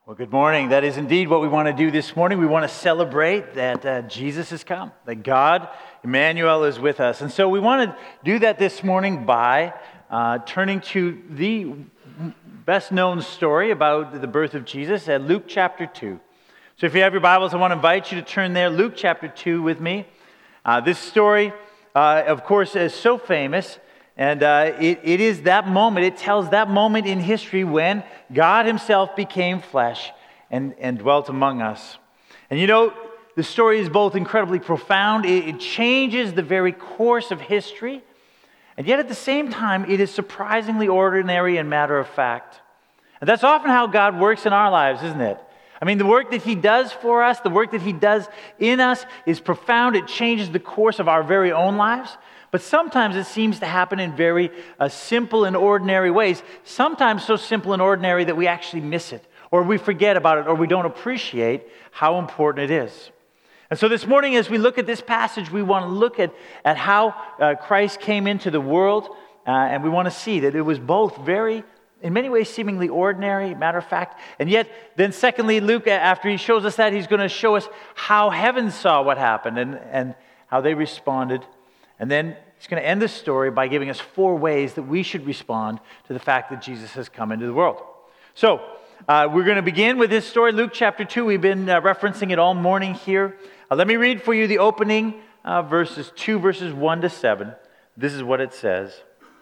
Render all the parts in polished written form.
Well, good morning. That is indeed what we want to do this morning. We want to celebrate that Jesus has come, that God, Emmanuel, is with us. And so we want to do that this morning by turning to the best-known story about the birth of Jesus at Luke chapter 2. So if you have your Bibles, I want to invite you to turn there, Luke chapter 2 with me. This story, of course, is so famous. And it is that moment, it tells that moment in history when God himself became flesh and dwelt among us. And you know, the story is both incredibly profound, it changes the very course of history, and yet at the same time, it is surprisingly ordinary and matter of fact. And that's often how God works in our lives, isn't it? I mean, the work that he does for us, the work that he does in us is profound. It changes the course of our very own lives. But sometimes it seems to happen in very simple and ordinary ways. Sometimes so simple and ordinary that we actually miss it, or we forget about it, or we don't appreciate how important it is. And so this morning, as we look at this passage, we want to look at how Christ came into the world, and we want to see that it was both very, in many ways, seemingly ordinary, matter of fact. And yet, then secondly, Luke, after he shows us that, he's going to show us how heaven saw what happened and how they responded. And then he's going to end the story by giving us 4 ways that we should respond to the fact that Jesus has come into the world. So, we're going to begin with this story, Luke chapter 2. We've been referencing it all morning here. Let me read for you the opening verses 1 to 7. This is what it says.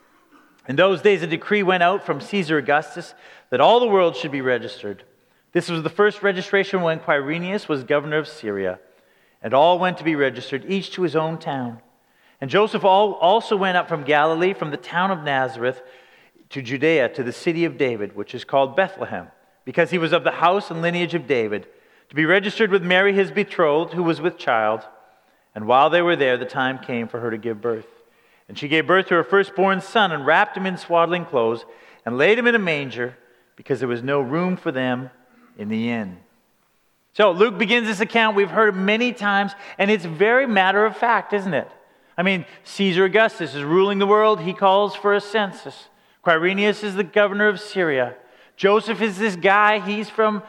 In those days, a decree went out from Caesar Augustus that all the world should be registered. This was the first registration when Quirinius was governor of Syria. And all went to be registered, each to his own town. And Joseph also went up from Galilee, from the town of Nazareth, to Judea, to the city of David, which is called Bethlehem, because he was of the house and lineage of David, to be registered with Mary his betrothed, who was with child. And while they were there, the time came for her to give birth. And she gave birth to her firstborn son, and wrapped him in swaddling clothes, and laid him in a manger, because there was no room for them in the inn. So Luke begins this account. We've heard it many times, and it's very matter of fact, isn't it? I mean, Caesar Augustus is ruling the world. He calls for a census. Quirinius is the governor of Syria. Joseph is this guy. He's from,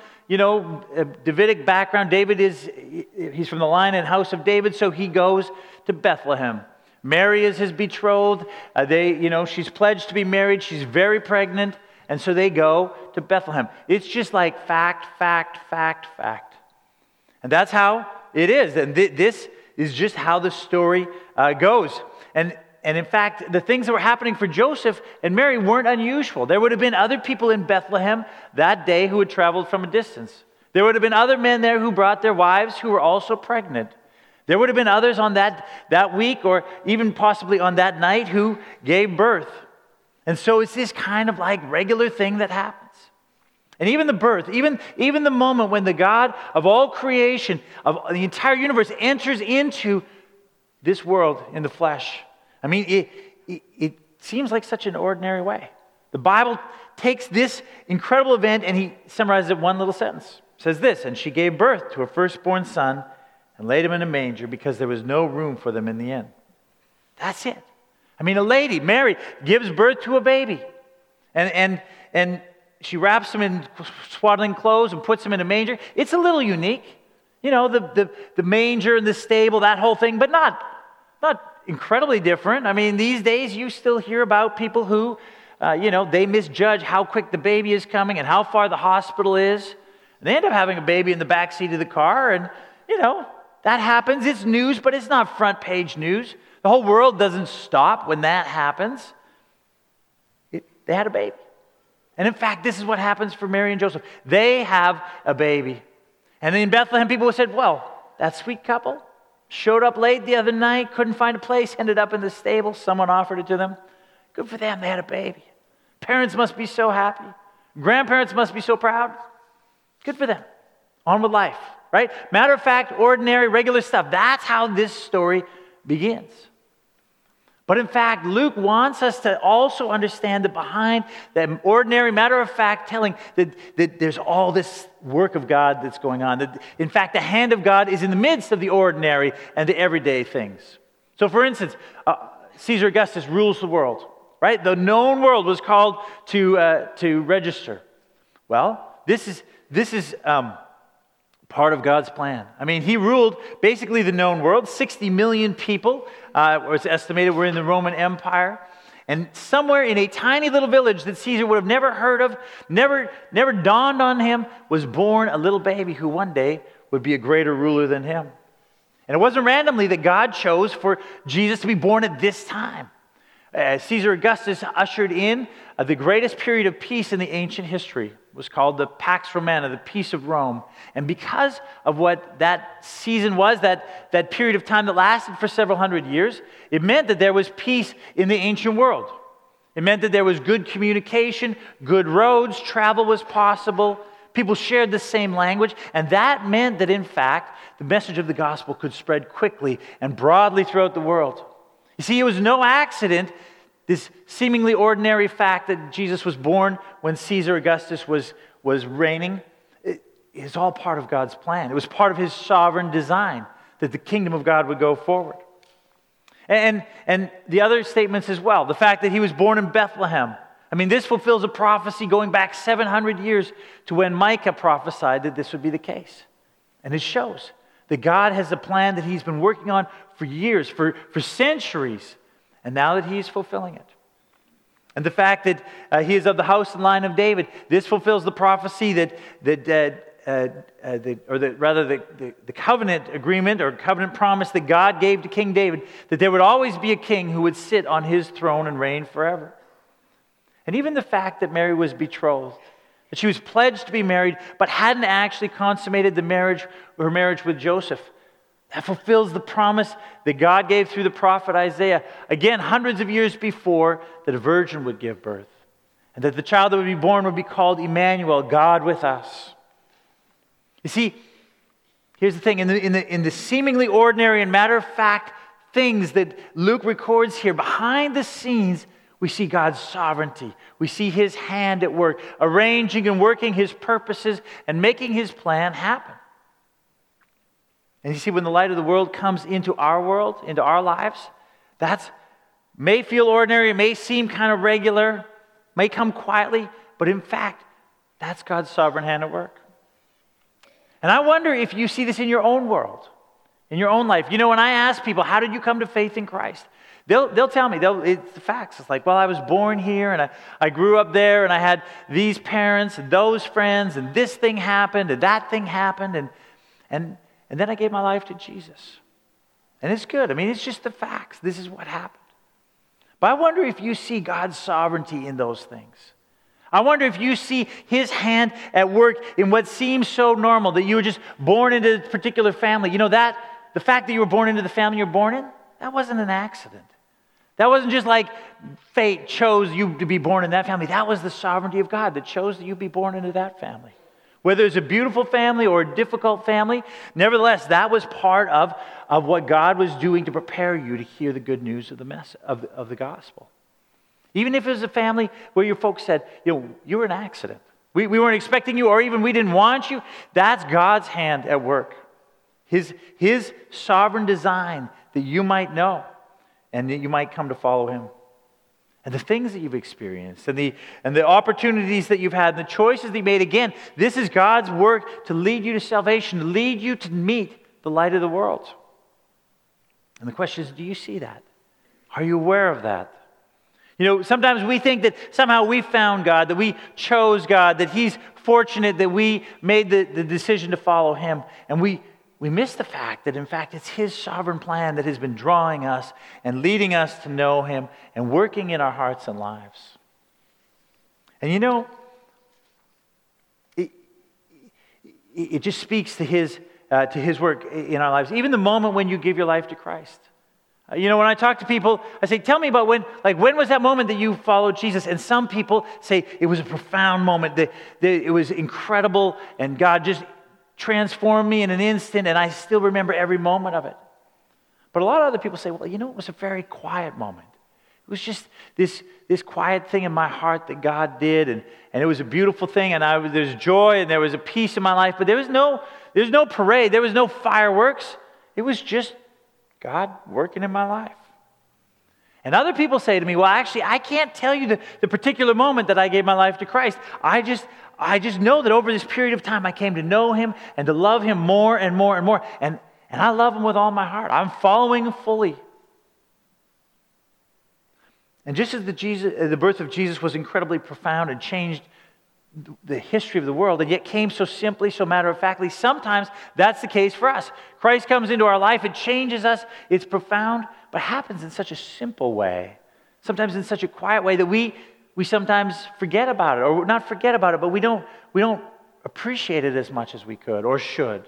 a Davidic background. He's from the line and house of David, so he goes to Bethlehem. Mary is his betrothed. She's pledged to be married. She's very pregnant, and so they go to Bethlehem. It's just like fact. And that's how it is. And this is just how the story goes. And in fact, the things that were happening for Joseph and Mary weren't unusual. There would have been other people in Bethlehem that day who had traveled from a distance. There would have been other men there who brought their wives who were also pregnant. There would have been others on that week, or even possibly on that night, who gave birth. And so it's this kind of like regular thing that happens. And even the birth, even the moment when the God of all creation, of the entire universe, enters into this world in the flesh. I mean, it seems like such an ordinary way. The Bible takes this incredible event and he summarizes it in one little sentence. It says this, and she gave birth to her firstborn son and laid him in a manger because there was no room for them in the inn. That's it. I mean, a lady, Mary, gives birth to a baby. And she wraps him in swaddling clothes and puts him in a manger. It's a little unique. The manger and the stable, that whole thing, but not incredibly different. I mean, these days you still hear about people who, they misjudge how quick the baby is coming and how far the hospital is. And they end up having a baby in the back seat of the car, and, that happens. It's news, but it's not front page news. The whole world doesn't stop when that happens. They had a baby. And in fact, this is what happens for Mary and Joseph. They have a baby. And in Bethlehem, people said, well, that sweet couple showed up late the other night, couldn't find a place, ended up in the stable. Someone offered it to them. Good for them, they had a baby. Parents must be so happy. Grandparents must be so proud. Good for them. On with life, right? Matter of fact, ordinary, regular stuff. That's how this story begins. But in fact, Luke wants us to also understand that behind that ordinary, matter-of-fact telling that there's all this work of God that's going on. That, in fact, the hand of God is in the midst of the ordinary and the everyday things. So for instance, Caesar Augustus rules the world, right? The known world was called to register. Well, this this is part of God's plan. I mean, he ruled basically the known world. 60 million people, was estimated, were in the Roman Empire. And somewhere in a tiny little village that Caesar would have never heard of, never dawned on him, was born a little baby who one day would be a greater ruler than him. And it wasn't randomly that God chose for Jesus to be born at this time. Caesar Augustus ushered in the greatest period of peace in the ancient history. It was called the Pax Romana, the Peace of Rome. And because of what that season was, that period of time that lasted for several hundred years, it meant that there was peace in the ancient world. It meant that there was good communication, good roads, travel was possible, people shared the same language, and that meant that, in fact, the message of the gospel could spread quickly and broadly throughout the world. You see, it was no accident, this seemingly ordinary fact that Jesus was born when Caesar Augustus was reigning. It is all part of God's plan. It was part of his sovereign design that the kingdom of God would go forward. And the other statements as well, the fact that he was born in Bethlehem. I mean, this fulfills a prophecy going back 700 years to when Micah prophesied that this would be the case. And it shows that God has a plan that he's been working on for years, for centuries, and now that he's fulfilling it. And the fact that he is of the house and line of David, this fulfills the prophecy the covenant agreement or covenant promise that God gave to King David, that there would always be a king who would sit on his throne and reign forever. And even the fact that Mary was betrothed, that she was pledged to be married, but hadn't actually consummated her marriage with Joseph, that fulfills the promise that God gave through the prophet Isaiah, again, hundreds of years before, that a virgin would give birth, and that the child that would be born would be called Emmanuel, God with us. You see, here's the thing, in the seemingly ordinary and matter-of-fact things that Luke records here, behind the scenes, we see God's sovereignty. We see his hand at work, arranging and working his purposes and making his plan happen. And you see, when the light of the world comes into our world, into our lives, that may feel ordinary, it may seem kind of regular, may come quietly, but in fact, that's God's sovereign hand at work. And I wonder if you see this in your own world, in your own life. You know, when I ask people, how did you come to faith in Christ? They'll tell me, it's the facts. It's like, well, I was born here, and I grew up there, and I had these parents, and those friends, and this thing happened, and that thing happened, and then I gave my life to Jesus. And it's good. I mean, it's just the facts. This is what happened. But I wonder if you see God's sovereignty in those things. I wonder if you see his hand at work in what seems so normal, that you were just born into a particular family. You know, that the fact that you were born into the family you're born in, that wasn't an accident. That wasn't just like fate chose you to be born in that family. That was the sovereignty of God that chose that you be born into that family. Whether it's a beautiful family or a difficult family, nevertheless, that was part of what God was doing to prepare you to hear the good news of the gospel. Even if it was a family where your folks said, you were an accident. We weren't expecting you, or even we didn't want you. That's God's hand at work. His sovereign design that you might know and that you might come to follow him. And the things that you've experienced and the opportunities that you've had and the choices that you made, again, this is God's work to lead you to salvation, to lead you to meet the light of the world. And the question is, do you see that? Are you aware of that? You know, sometimes we think that somehow we found God, that we chose God, that he's fortunate that we made the decision to follow him. And we miss the fact that, in fact, it's his sovereign plan that has been drawing us and leading us to know him and working in our hearts and lives. And you know, it just speaks to his work in our lives. Even the moment when you give your life to Christ. You know, when I talk to people, I say, tell me about when was that moment that you followed Jesus? And some people say it was a profound moment, that it was incredible, and God just transformed me in an instant, and I still remember every moment of it. But a lot of other people say, well, you know, it was a very quiet moment. It was just this quiet thing in my heart that God did, and it was a beautiful thing, and there's joy, and there was a peace in my life, but there was no parade, there was no fireworks. It was just God working in my life. And other people say to me, well, actually, I can't tell you the particular moment that I gave my life to Christ. I I just know that over this period of time, I came to know him and to love him more and more and more. And I love him with all my heart. I'm following him fully. And just as the birth of Jesus was incredibly profound and changed the history of the world, and yet came so simply, so matter-of-factly, sometimes that's the case for us. Christ comes into our life, it changes us, it's profound, but happens in such a simple way, sometimes in such a quiet way that we sometimes forget about it, or not forget about it, but we don't appreciate it as much as we could or should.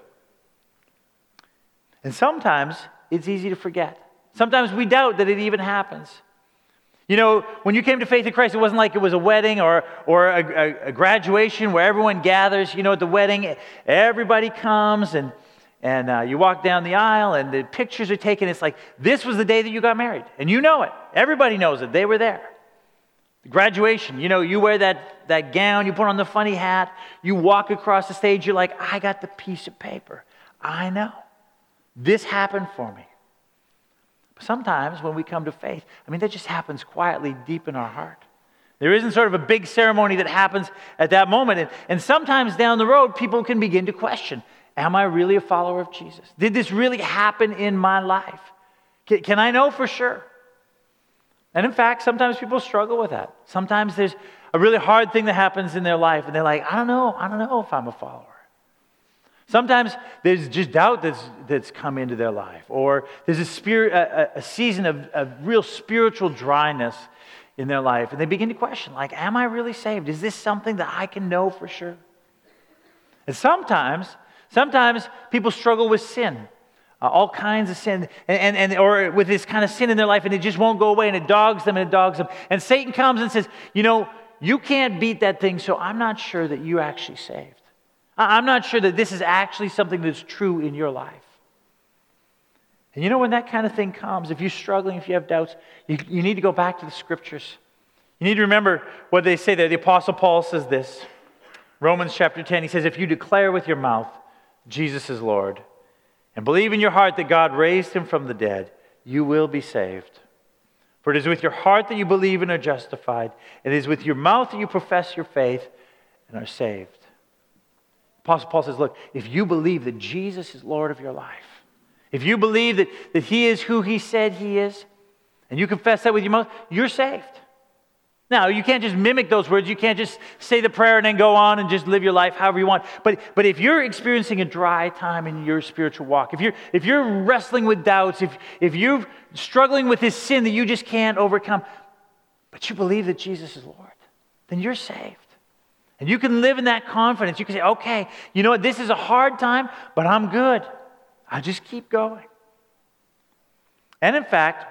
And sometimes it's easy to forget. Sometimes we doubt that it even happens. You know, when you came to faith in Christ, it wasn't like it was a wedding or a graduation where everyone gathers. You know, at the wedding, everybody comes and you walk down the aisle and the pictures are taken. It's like, this was the day that you got married. And you know it. Everybody knows it. They were there. The graduation, you know, you wear that gown, you put on the funny hat, you walk across the stage, you're like, I got the piece of paper. I know. This happened for me. Sometimes when we come to faith, that just happens quietly deep in our heart. There isn't sort of a big ceremony that happens at that moment. And sometimes down the road, people can begin to question, am I really a follower of Jesus? Did this really happen in my life? Can I know for sure? And in fact, sometimes people struggle with that. Sometimes there's a really hard thing that happens in their life, and they're like, I don't know if I'm a follower. Sometimes there's just doubt that's come into their life, or there's a season of real spiritual dryness in their life, and they begin to question, like, am I really saved? Is this something that I can know for sure? And sometimes people struggle with sin, all kinds of sin, or with this kind of sin in their life, and it just won't go away, and it dogs them. And Satan comes and says, you can't beat that thing, so I'm not sure that you're actually saved. I'm not sure that this is actually something that's true in your life. And when that kind of thing comes, if you're struggling, if you have doubts, you need to go back to the Scriptures. You need to remember what they say there. The Apostle Paul says this. Romans chapter 10, he says, if you declare with your mouth Jesus is Lord, and believe in your heart that God raised him from the dead, you will be saved. For it is with your heart that you believe and are justified, and it is with your mouth that you profess your faith and are saved. Apostle Paul says, look, if you believe that Jesus is Lord of your life, if you believe that he is who he said he is, and you confess that with your mouth, you're saved. Now, you can't just mimic those words. You can't just say the prayer and then go on and just live your life however you want. But if you're experiencing a dry time in your spiritual walk, if you're wrestling with doubts, if you're struggling with this sin that you just can't overcome, but you believe that Jesus is Lord, then you're saved. And you can live in that confidence. You can say, okay, you know what? This is a hard time, but I'm good. I'll just keep going. And in fact,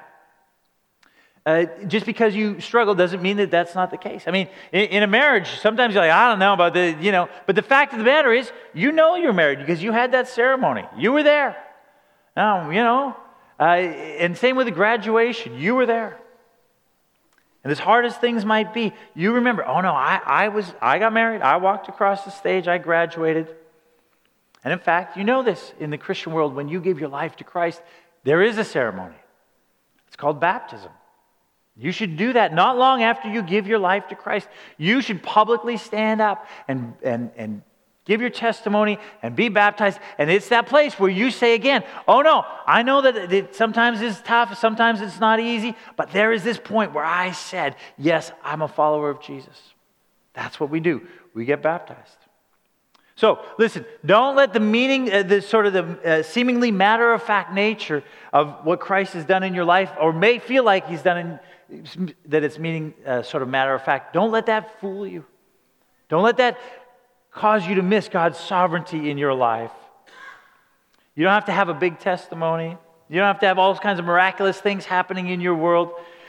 just because you struggle doesn't mean that that's not the case. In a marriage, sometimes you're like, I don't know about the, but the fact of the matter is, you're married because you had that ceremony. You were there. Now, and same with the graduation. You were there. And as hard as things might be, you remember, oh no, I got married, I walked across the stage, I graduated. And in fact, you know this, in the Christian world, when you give your life to Christ, there is a ceremony. It's called baptism. You should do that not long after you give your life to Christ. You should publicly stand up and give your testimony and be baptized. And it's that place where you say again, oh no, I know that it sometimes is tough, sometimes it's not easy, but there is this point where I said, yes, I'm a follower of Jesus. That's what we do. We get baptized. So, listen, don't let the meaning, the seemingly matter-of-fact nature of what Christ has done in your life, or may feel like he's done that it's meaning sort of matter-of-fact, don't let that fool you. Don't let that cause you to miss God's sovereignty in your life. You don't have to have a big testimony. You don't have to have all kinds of miraculous things happening in your world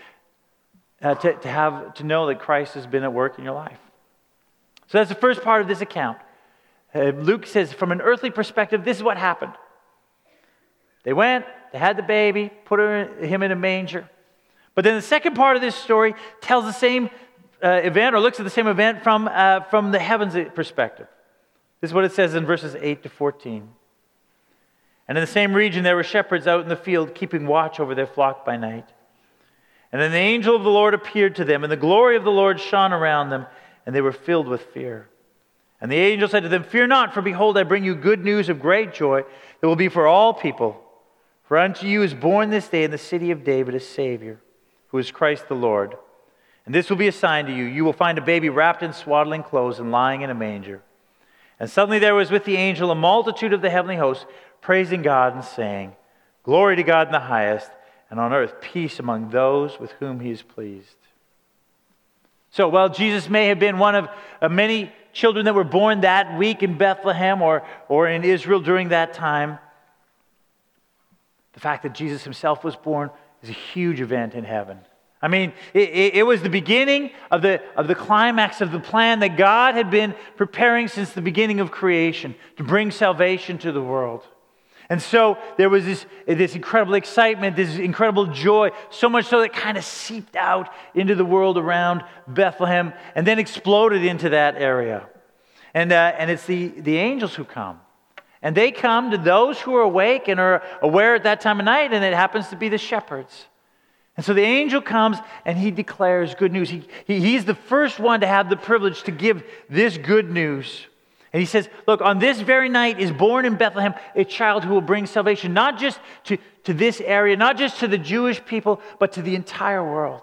to know that Christ has been at work in your life. So that's the first part of this account. Luke says, from an earthly perspective, this is what happened. They went, they had the baby, put him in a manger. But then the second part of this story tells the same event, or looks at the same event from the heavens perspective. This is what it says in verses 8 to 14. And in the same region there were shepherds out in the field, keeping watch over their flock by night. And then the angel of the Lord appeared to them, and the glory of the Lord shone around them, and they were filled with fear. And the angel said to them, "Fear not, for behold, I bring you good news of great joy that will be for all people. For unto you is born this day in the city of David a Savior, who is Christ the Lord. And this will be a sign to you. You will find a baby wrapped in swaddling clothes and lying in a manger." And suddenly there was with the angel a multitude of the heavenly hosts, praising God and saying, "Glory to God in the highest, and on earth peace among those with whom he is pleased." So while Jesus may have been one of many children that were born that week in Bethlehem or in Israel during that time, the fact that Jesus himself was born is a huge event in heaven. I mean, it was the beginning of the climax of the plan that God had been preparing since the beginning of creation to bring salvation to the world. And so there was this incredible excitement, this incredible joy, so much so that it kind of seeped out into the world around Bethlehem and then exploded into that area. And it's the angels who come. And they come to those who are awake and are aware at that time of night, and it happens to be the shepherds. And so the angel comes and he declares good news. He's the first one to have the privilege to give this good news. And he says, look, on this very night is born in Bethlehem a child who will bring salvation, not just to this area, not just to the Jewish people, but to the entire world.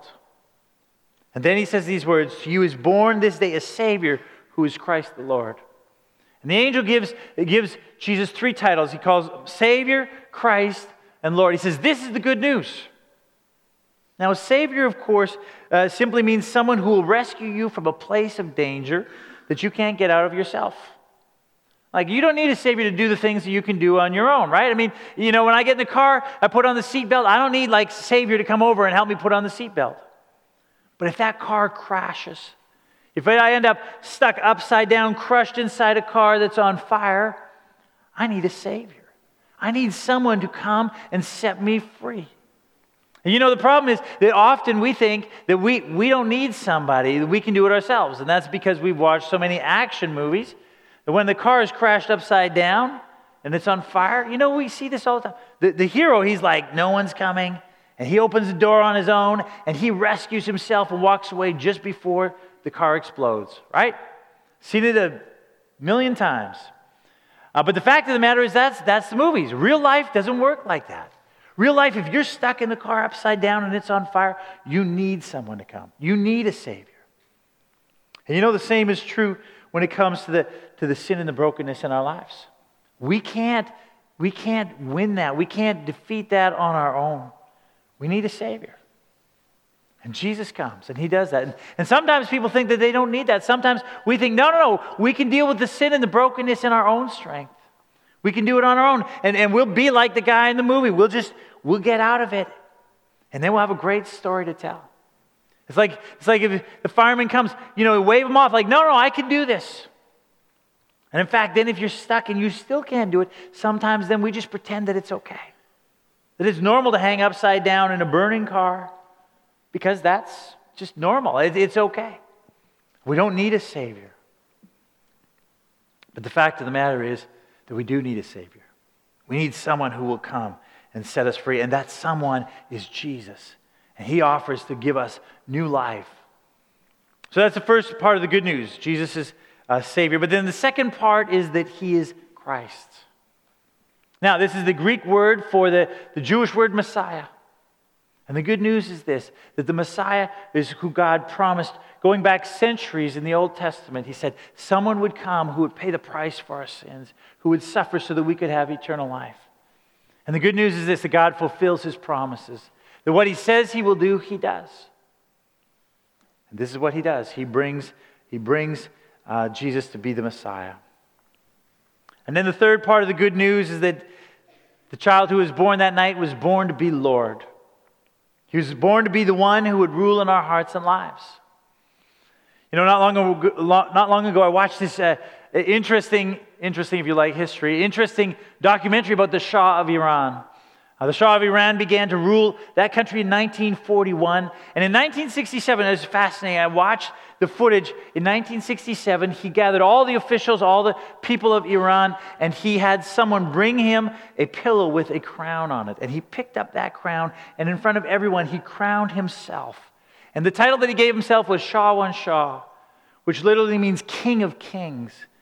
And then he says these words, "To you is born this day a Savior who is Christ the Lord." And the angel gives Jesus three titles. He calls Savior, Christ, and Lord. He says, this is the good news. Now, a Savior, of course, simply means someone who will rescue you from a place of danger that you can't get out of yourself. Like, you don't need a Savior to do the things that you can do on your own, right? I mean, when I get in the car, I put on the seatbelt. I don't need, Savior to come over and help me put on the seatbelt. But if that car crashes, if I end up stuck upside down, crushed inside a car that's on fire, I need a Savior. I need someone to come and set me free. And the problem is that often we think that we don't need somebody, that we can do it ourselves. And that's because we've watched so many action movies that when the car is crashed upside down and it's on fire, we see this all the time. The hero, he's like, no one's coming. And he opens the door on his own and he rescues himself and walks away just before the car explodes, right? Seen it a million times. But the fact of the matter is that's the movies. Real life doesn't work like that. Real life, if you're stuck in the car upside down and it's on fire, you need someone to come. You need a Savior. And the same is true when it comes to the sin and the brokenness in our lives. We can't win that. We can't defeat that on our own. We need a Savior. And Jesus comes, and he does that. And sometimes people think that they don't need that. Sometimes we think, no, we can deal with the sin and the brokenness in our own strength. We can do it on our own, and we'll be like the guy in the movie. We'll get out of it, and then we'll have a great story to tell. It's like if the fireman comes, wave him off, like, no, I can do this. And in fact, then if you're stuck and you still can't do it, sometimes then we just pretend that it's okay. That it's normal to hang upside down in a burning car because that's just normal. It's okay. We don't need a Savior. But the fact of the matter is that we do need a Savior. We need someone who will come and set us free. And that someone is Jesus. And he offers to give us new life. So that's the first part of the good news. Jesus is a Savior. But then the second part is that he is Christ. Now, this is the Greek word for the Jewish word Messiah. And the good news is this, that the Messiah is who God promised going back centuries in the Old Testament. He said someone would come who would pay the price for our sins, who would suffer so that we could have eternal life. And the good news is this, that God fulfills his promises. That what he says he will do, he does. And this is what he does. He brings Jesus to be the Messiah. And then the third part of the good news is that the child who was born that night was born to be Lord. He was born to be the one who would rule in our hearts and lives. Not long ago, I watched this interesting, if you like history, interesting documentary about the Shah of Iran. The Shah of Iran began to rule that country in 1941. And in 1967, it was fascinating. I watched the footage. In 1967, he gathered all the officials, all the people of Iran, and he had someone bring him a pillow with a crown on it. And he picked up that crown, and in front of everyone, he crowned himself. And the title that he gave himself was Shah Shah, which literally means King of Kings.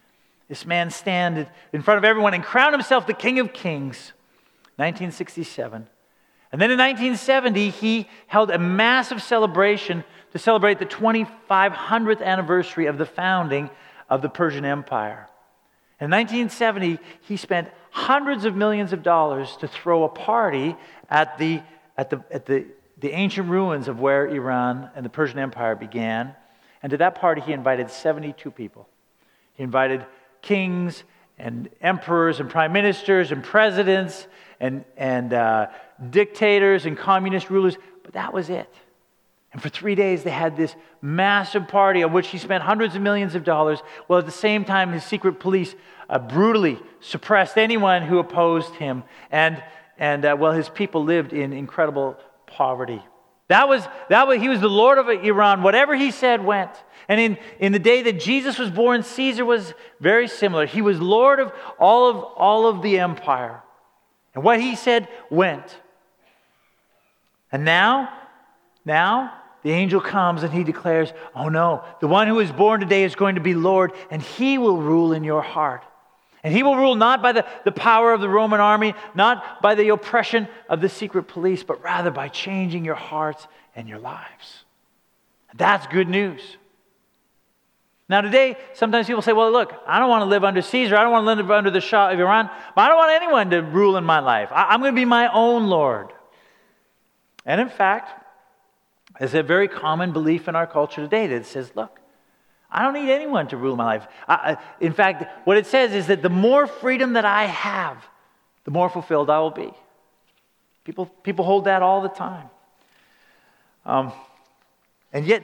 This man stand in front of everyone and crown himself the King of Kings. 1967. And then in 1970, he held a massive celebration to celebrate the 2500th anniversary of the founding of the Persian Empire. In 1970, he spent hundreds of millions of dollars to throw a party at the ancient ruins of where Iran and the Persian Empire began. And to that party, he invited 72 people. He invited kings and emperors and prime ministers and presidents and dictators and communist rulers, but that was it. And for 3 days, they had this massive party of which he spent hundreds of millions of dollars, while at the same time, his secret police brutally suppressed anyone who opposed him. And his people lived in incredible poverty. He was the Lord of Iran. Whatever he said went. And in the day that Jesus was born, Caesar was very similar. He was Lord of all of the empire. And what he said went. And now the angel comes and he declares, oh no, the one who is born today is going to be Lord, and he will rule in your heart. And he will rule not by the power of the Roman army, not by the oppression of the secret police, but rather by changing your hearts and your lives. That's good news. Now today, sometimes people say, well, look, I don't want to live under Caesar. I don't want to live under the Shah of Iran. But I don't want anyone to rule in my life. I'm going to be my own Lord. And in fact, there's a very common belief in our culture today that says, look, I don't need anyone to rule my life. In fact, what it says is that the more freedom that I have, the more fulfilled I will be. People hold that all the time. And yet,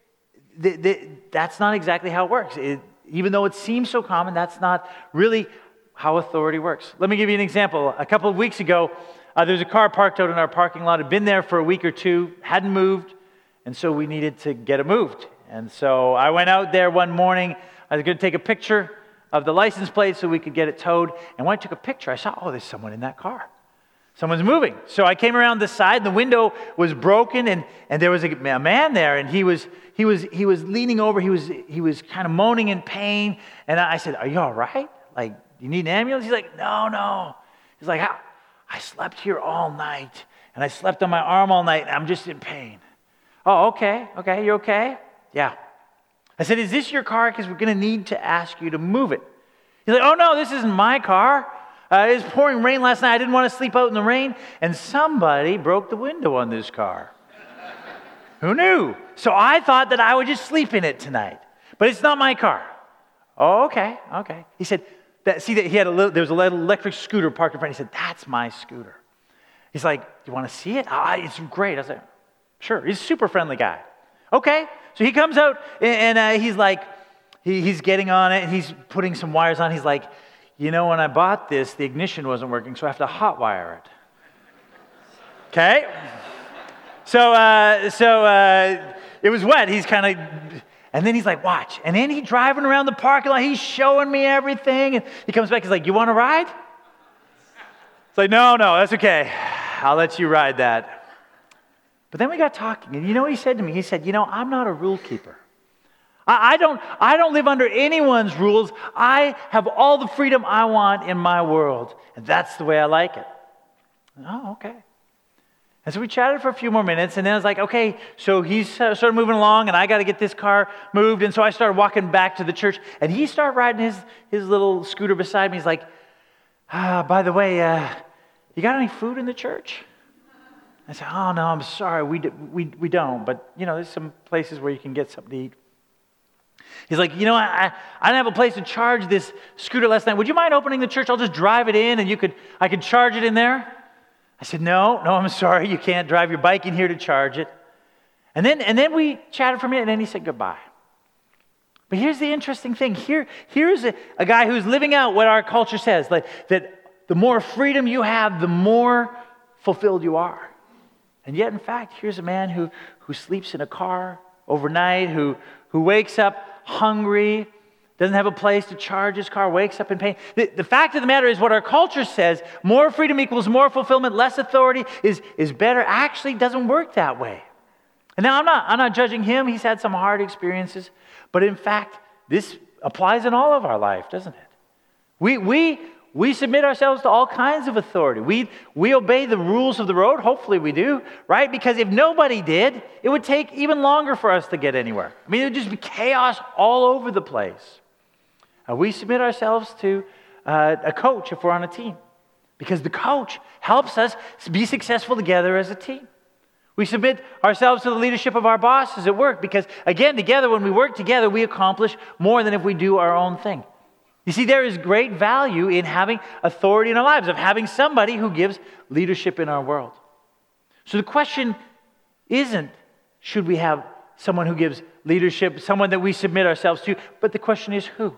that's not exactly how it works. Even though it seems so common, that's not really how authority works. Let me give you an example. A couple of weeks ago, there was a car parked out in our parking lot. It had been there for a week or two, hadn't moved, and so we needed to get it moved. And so I went out there one morning. I was going to take a picture of the license plate so we could get it towed. And when I took a picture, I saw, there's someone in that car. Someone's moving. So I came around the side, and the window was broken, and there was a man there, and he was leaning over. He was kind of moaning in pain. And I said, "Are you all right? Like, do you need an ambulance?" He's like, "No." He's like, "I slept here all night, and I slept on my arm all night, and I'm just in pain." "Oh, okay, you okay?" "Yeah." I said, "Is this your car? Because we're going to need to ask you to move it." He's like, "Oh, no, this isn't my car. It was pouring rain last night. I didn't want to sleep out in the rain, and somebody broke the window on this car." Who knew? So I thought that I would just sleep in it tonight. But it's not my car. "Oh, okay. He said, there was a little electric scooter parked in front. He said, "That's my scooter." He's like, "Do you want to see it?" "It's great." I said, "Sure." He's a super friendly guy. Okay. So he comes out and he's like, he's getting on it, and he's putting some wires on. He's like, "When I bought this, the ignition wasn't working, so I have to hot wire it." Okay. So it was wet. He's kind of, and then he's like, "Watch." And then he's driving around the parking lot. He's showing me everything. And he comes back. He's like, "You want to ride?" It's like, no, that's okay. I'll let you ride that. But then we got talking, and you know what he said to me? He said, "I'm not a rule keeper. I don't live under anyone's rules. I have all the freedom I want in my world, and that's the way I like it." "Oh, okay." And so we chatted for a few more minutes, and then I was like, okay, so he's started moving along, and I got to get this car moved, and so I started walking back to the church, and he started riding his little scooter beside me. He's like, "By the way, you got any food in the church?" I said, "Oh, no, I'm sorry, we don't, but, there's some places where you can get something to eat." He's like, I didn't have a place to charge this scooter last night. Would you mind opening the church? I'll just drive it in, and I could charge it in there." I said, No, I'm sorry. You can't drive your bike in here to charge it. And then we chatted for a minute, and then he said goodbye. But here's the interesting thing. Here's a guy who's living out what our culture says, like that the more freedom you have, the more fulfilled you are. And yet, in fact, here's a man who sleeps in a car overnight, who wakes up hungry, doesn't have a place to charge his car, wakes up in pain. The fact of the matter is what our culture says, more freedom equals more fulfillment, less authority is better, actually doesn't work that way. And now I'm not judging him. He's had some hard experiences. But in fact, this applies in all of our life, doesn't it? We submit ourselves to all kinds of authority. We obey the rules of the road. Hopefully we do, right? Because if nobody did, it would take even longer for us to get anywhere. I mean, it would just be chaos all over the place. We submit ourselves to a coach if we're on a team, because the coach helps us be successful together as a team. We submit ourselves to the leadership of our bosses at work because, again, together, when we work together, we accomplish more than if we do our own thing. You see, there is great value in having authority in our lives, of having somebody who gives leadership in our world. So the question isn't, should we have someone who gives leadership, someone that we submit ourselves to, but the question is who?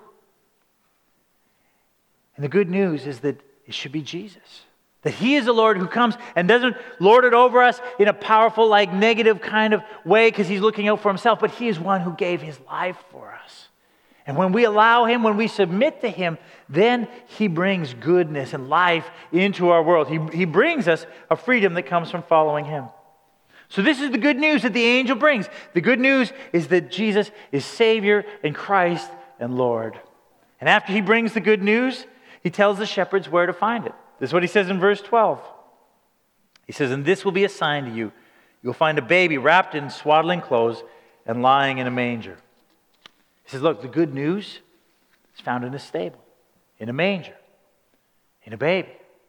And the good news is that it should be Jesus. That He is the Lord who comes and doesn't lord it over us in a powerful, negative kind of way because He's looking out for Himself, but He is one who gave His life for us. And when we allow Him, when we submit to Him, then He brings goodness and life into our world. He brings us a freedom that comes from following Him. So this is the good news that the angel brings. The good news is that Jesus is Savior and Christ and Lord. And after He brings the good news, He tells the shepherds where to find it. This is what He says in verse 12. He says, "And this will be a sign to you. You'll find a baby wrapped in swaddling clothes and lying in a manger." He says, look, the good news is found in a stable, in a manger, in a baby.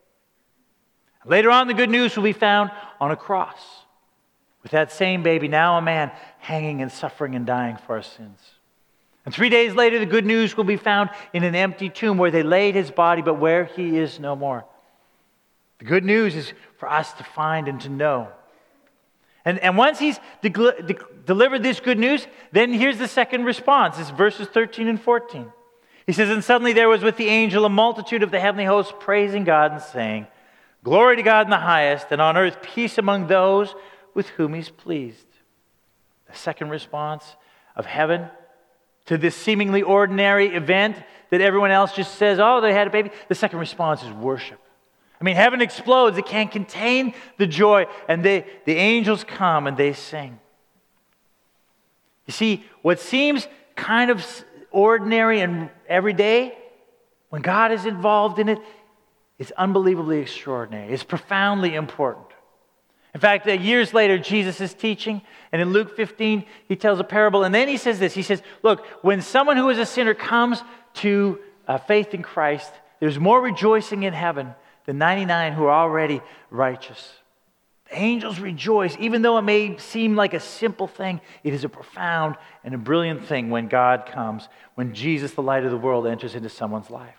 Later on, the good news will be found on a cross, with that same baby, now a man, hanging and suffering and dying for our sins. And 3 days later, the good news will be found in an empty tomb where they laid His body, but where He is no more. The good news is for us to find and to know. And once He's delivered this good news, then here's the second response. It's verses 13 and 14. He says, "And suddenly there was with the angel a multitude of the heavenly hosts praising God and saying, 'Glory to God in the highest, and on earth peace among those with whom He's pleased.'" The second response of heaven to this seemingly ordinary event that everyone else just says, oh, they had a baby. The second response is worship. I mean, heaven explodes. It can't contain the joy. And the angels come and they sing. You see, what seems kind of ordinary and everyday, when God is involved in it, it's unbelievably extraordinary. It's profoundly important. In fact, years later, Jesus is teaching, and in Luke 15, He tells a parable, and then He says this. He says, look, when someone who is a sinner comes to faith in Christ, there's more rejoicing in heaven than 99 who are already righteous. The angels rejoice, even though it may seem like a simple thing. It is a profound and a brilliant thing when God comes, when Jesus, the light of the world, enters into someone's life.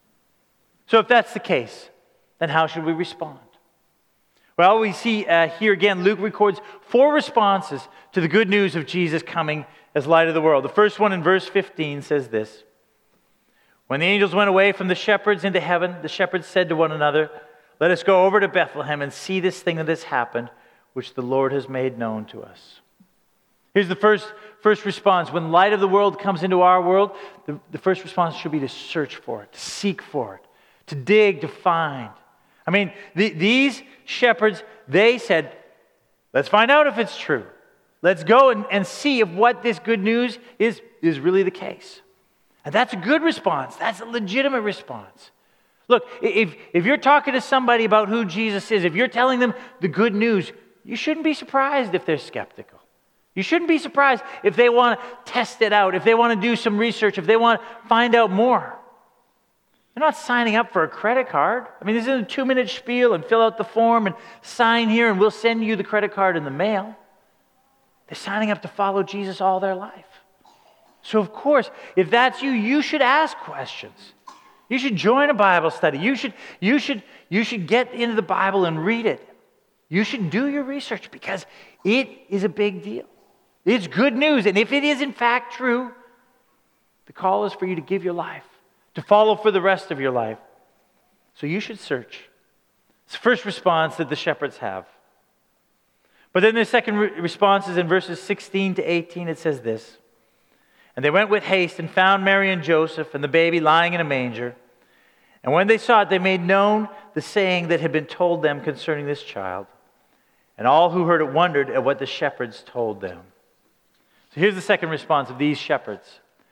So if that's the case, then how should we respond? Well, we see here again, Luke records 4 responses to the good news of Jesus coming as light of the world. The first one in verse 15 says this: "When the angels went away from the shepherds into heaven, the shepherds said to one another, 'Let us go over to Bethlehem and see this thing that has happened, which the Lord has made known to us.'" Here's the first response. When light of the world comes into our world, the first response should be to search for it, to seek for it, to dig, to find. I mean, these shepherds, they said, let's find out if it's true. Let's go and see if what this good news is really the case. And that's a good response. That's a legitimate response. Look, if you're talking to somebody about who Jesus is, if you're telling them the good news, you shouldn't be surprised if they're skeptical. You shouldn't be surprised if they want to test it out, if they want to do some research, if they want to find out more. They're not signing up for a credit card. I mean, this isn't a 2-minute spiel and fill out the form and sign here and we'll send you the credit card in the mail. They're signing up to follow Jesus all their life. So of course, if that's you, you should ask questions. You should join a Bible study. You should get into the Bible and read it. You should do your research because it is a big deal. It's good news. And if it is in fact true, the call is for you to give your life, to follow for the rest of your life. So you should search. It's the first response that the shepherds have. But then the second response is in verses 16 to 18. It says this: "And they went with haste and found Mary and Joseph and the baby lying in a manger. And when they saw it, they made known the saying that had been told them concerning this child. And all who heard it wondered at what the shepherds told them." So here's the second response of these shepherds.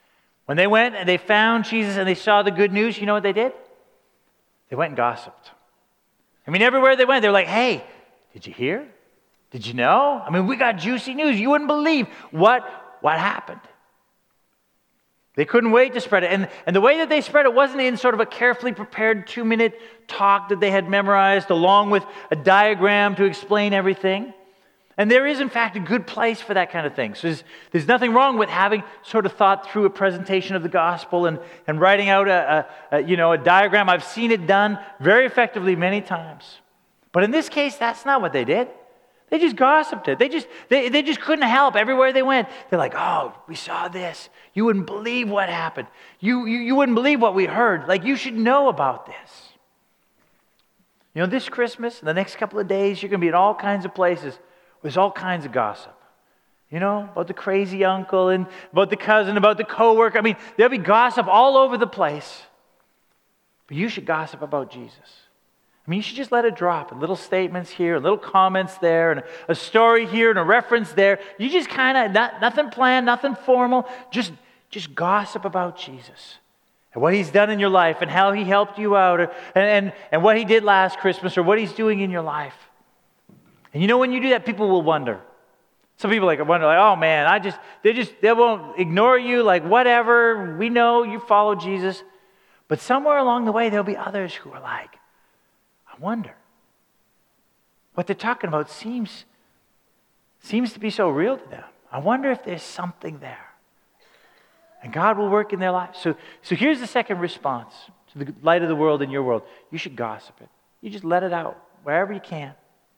When they went and they found Jesus and they saw the good news, you know what they did? They went and gossiped. I mean, everywhere they went, they were like, hey, did you hear? Did you know? I mean, we got juicy news. You wouldn't believe what happened. They couldn't wait to spread it. And the way that they spread it wasn't in sort of a carefully prepared 2-minute talk that they had memorized along with a diagram to explain everything. And there is, in fact, a good place for that kind of thing. So there's nothing wrong with having sort of thought through a presentation of the gospel and writing out a diagram. I've seen it done very effectively many times. But in this case, that's not what they did. They just gossiped it. They just couldn't help. Everywhere they went, they're like, oh, we saw this. You wouldn't believe what happened. You wouldn't believe what we heard. Like, you should know about this. You know, this Christmas, in the next couple of days, you're going to be in all kinds of places. There's all kinds of gossip. You know, about the crazy uncle and about the cousin, about the coworker. I mean, there'll be gossip all over the place. But you should gossip about Jesus. I mean, you should just let it drop in little statements here, little comments there, and a story here and a reference there. You just kind of, nothing planned, nothing formal, just gossip about Jesus and what he's done in your life and how he helped you out and what he did last Christmas or what he's doing in your life. And you know, when you do that, people will wonder. Some people wonder, oh man, they won't ignore you, like whatever, we know you follow Jesus. But somewhere along the way, there'll be others who are like, I wonder. What they're talking about seems to be so real to them. I wonder if there's something there. And God will work in their lives. So here's the second response to the light of the world in your world. You should gossip it. You just let it out wherever you can.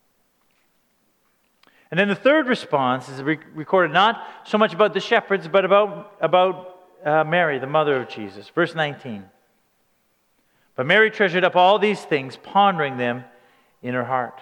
And then the third response is recorded not so much about the shepherds, but about Mary, the mother of Jesus. Verse 19. But Mary treasured up all these things, pondering them in her heart.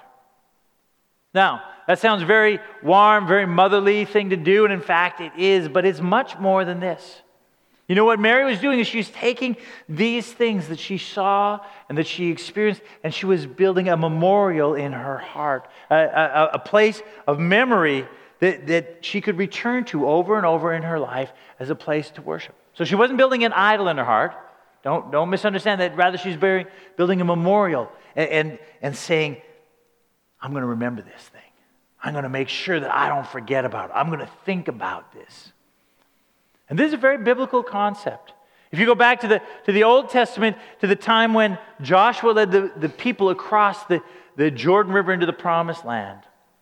Now, that sounds very warm, very motherly thing to do, and in fact it is, but it's much more than this. You know what Mary was doing is she was taking these things that she saw and that she experienced, and she was building a memorial in her heart, a place of memory that she could return to over and over in her life as a place to worship. So she wasn't building an idol in her heart. Don't misunderstand that. Rather, she's building a memorial and saying, I'm going to remember this thing. I'm going to make sure that I don't forget about it. I'm going to think about this. And this is a very biblical concept. If you go back to the Old Testament, to the time when Joshua led the people across the Jordan River into the Promised Land.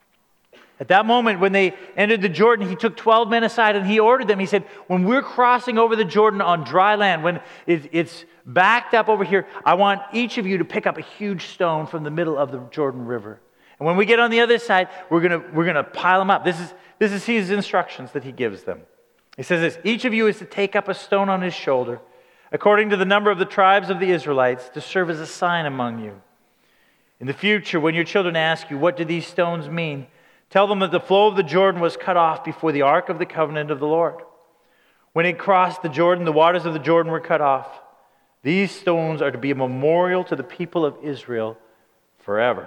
At that moment, when they entered the Jordan, he took 12 men aside and he ordered them. He said, when we're crossing over the Jordan on dry land, when it's backed up over here, I want each of you to pick up a huge stone from the middle of the Jordan River. And when we get on the other side, we're gonna pile them up. This is his instructions that he gives them. He says this, each of you is to take up a stone on his shoulder, according to the number of the tribes of the Israelites, to serve as a sign among you. In the future, when your children ask you, what do these stones mean? Tell them that the flow of the Jordan was cut off before the ark of the covenant of the Lord. When it crossed the Jordan, the waters of the Jordan were cut off. These stones are to be a memorial to the people of Israel forever.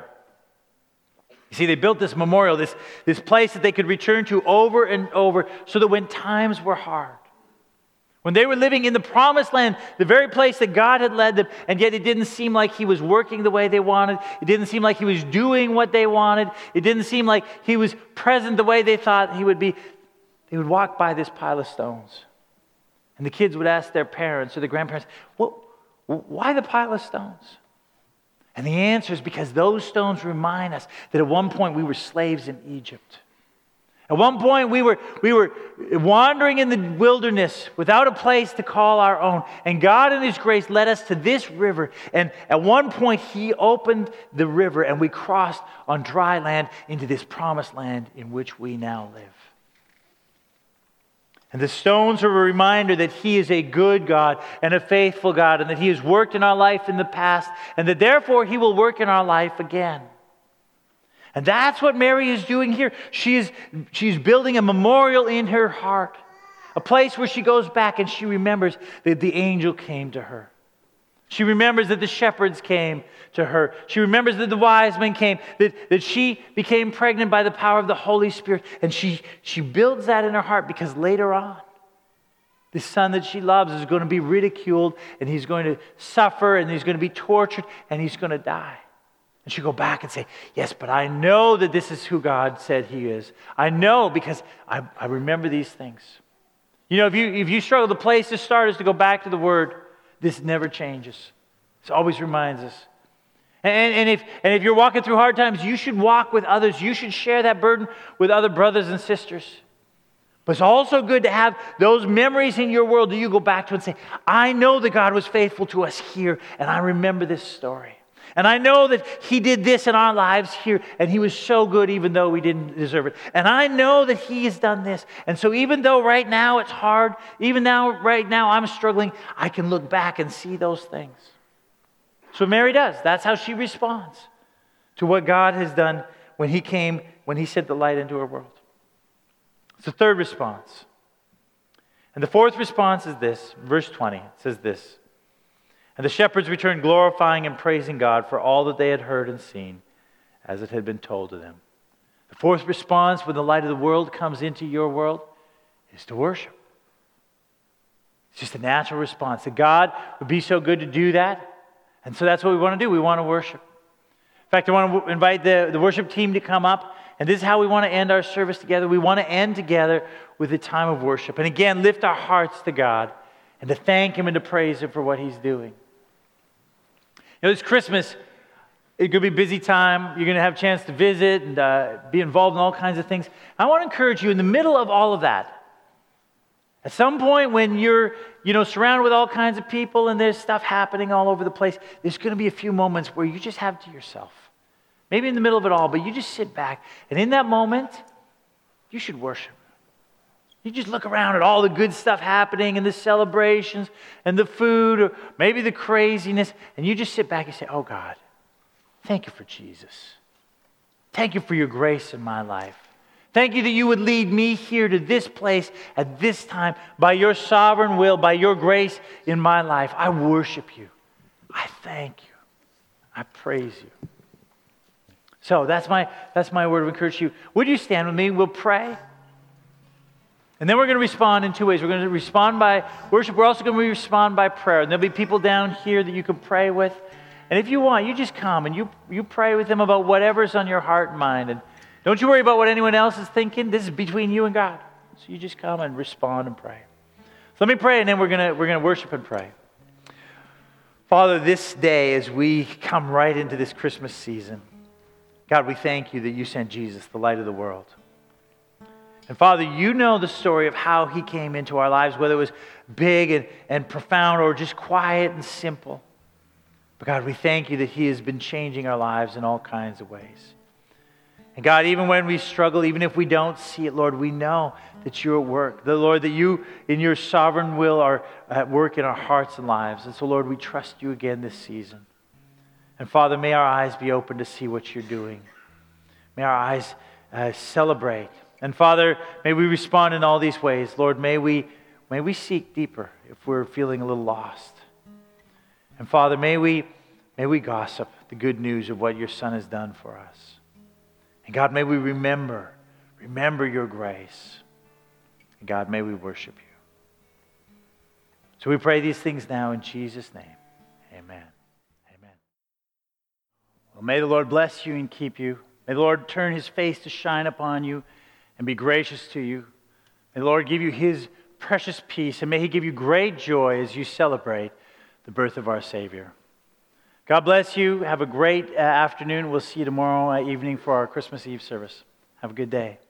You see, they built this memorial, this place that they could return to over and over so that when times were hard, when they were living in the Promised Land, the very place that God had led them, and yet it didn't seem like he was working the way they wanted. It didn't seem like he was doing what they wanted. It didn't seem like he was present the way they thought he would be. They would walk by this pile of stones. And the kids would ask their parents or their grandparents, well, why the pile of stones? And the answer is because those stones remind us that at one point we were slaves in Egypt. At one point we were wandering in the wilderness without a place to call our own. And God in his grace led us to this river. And at one point he opened the river and we crossed on dry land into this promised land in which we now live. And the stones are a reminder that he is a good God and a faithful God, and that he has worked in our life in the past, and that therefore he will work in our life again. And that's what Mary is doing here. She's building a memorial in her heart, a place where she goes back and she remembers that the angel came to her. She remembers that the shepherds came to her. She remembers that the wise men came, that she became pregnant by the power of the Holy Spirit. And she builds that in her heart because later on, This son that she loves is going to be ridiculed, and he's going to suffer, and he's going to be tortured, and he's going to die. And she'll go back and say, yes, but I know that this is who God said he is. I know because I remember these things. You know, if you struggle, the place to start is to go back to the Word. This never changes. It always reminds us. And if you're walking through hard times, you should walk with others. You should share that burden with other brothers and sisters. But it's also good to have those memories in your world that you go back to and say, I know that God was faithful to us here, and I remember this story. And I know that he did this in our lives here, and he was so good even though we didn't deserve it. And I know that he has done this. And so even though right now it's hard, right now I'm struggling, I can look back and see those things. So Mary does. That's how she responds to what God has done when he sent the light into her world. It's the third response. And the fourth response is this, verse 20. It says this, and the shepherds returned glorifying and praising God for all that they had heard and seen as it had been told to them. The fourth response when the light of the world comes into your world is to worship. It's just a natural response. That God would be so good to do that. And so that's what we want to do. We want to worship. In fact, I want to invite the worship team to come up. And this is how we want to end our service together. We want to end together with a time of worship. And again, lift our hearts to God and to thank Him and to praise Him for what He's doing. You know, this Christmas, it could be a busy time. You're going to have a chance to visit and be involved in all kinds of things. I want to encourage you in the middle of all of that, at some point when you're surrounded with all kinds of people and there's stuff happening all over the place, there's going to be a few moments where you just have to yourself. Maybe in the middle of it all, but you just sit back. And in that moment, you should worship. You just look around at all the good stuff happening and the celebrations and the food or maybe the craziness. And you just sit back and say, oh God, thank you for Jesus. Thank you for your grace in my life. Thank you that you would lead me here to this place at this time by your sovereign will, by your grace in my life. I worship you. I thank you. I praise you. So that's my word of encouragement to you. Would you stand with me? We'll pray. And then we're going to respond in two ways. We're going to respond by worship. We're also going to respond by prayer. And there'll be people down here that you can pray with. And if you want, you just come and you pray with them about whatever's on your heart and mind. And don't you worry about what anyone else is thinking. This is between you and God. So you just come and respond and pray. So let me pray, and then we're going to worship and pray. Father, this day as we come right into this Christmas season, God, we thank you that you sent Jesus, the light of the world. And Father, you know the story of how he came into our lives, whether it was big and profound or just quiet and simple. But God, we thank you that he has been changing our lives in all kinds of ways. And God, even when we struggle, even if we don't see it, Lord, we know that you're at work. The Lord, that you in your sovereign will are at work in our hearts and lives. And so, Lord, we trust you again this season. And Father, may our eyes be open to see what you're doing. May our eyes celebrate. And Father, may we respond in all these ways. Lord, may we seek deeper if we're feeling a little lost. And Father, may we gossip the good news of what your Son has done for us. And God, may we remember your grace. And God, may we worship you. So we pray these things now in Jesus' name. Amen. Amen. Well, may the Lord bless you and keep you. May the Lord turn his face to shine upon you and be gracious to you. May the Lord give you his precious peace, and may he give you great joy as you celebrate the birth of our Savior. God bless you. Have a great afternoon. We'll see you tomorrow evening for our Christmas Eve service. Have a good day.